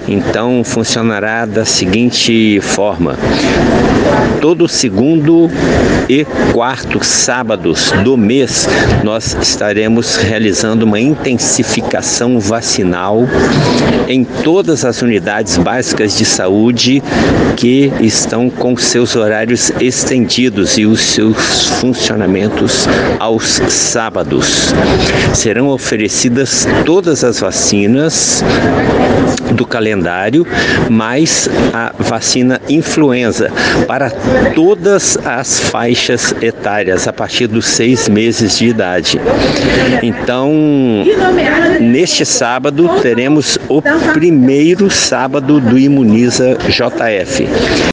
Então funcionará da seguinte forma: todo segundo e quarto sábados do mês nós estaremos realizando uma intensificação vacinal em todas as unidades básicas de saúde que estão com seus horários estendidos e os seus funcionamentos aos sábados. Serão oferecidas todas as vacinas do calendário, mais a vacina influenza para todas as faixas etárias a partir dos 6 meses de idade. Então, neste sábado teremos o primeiro sábado do Imuniza JF.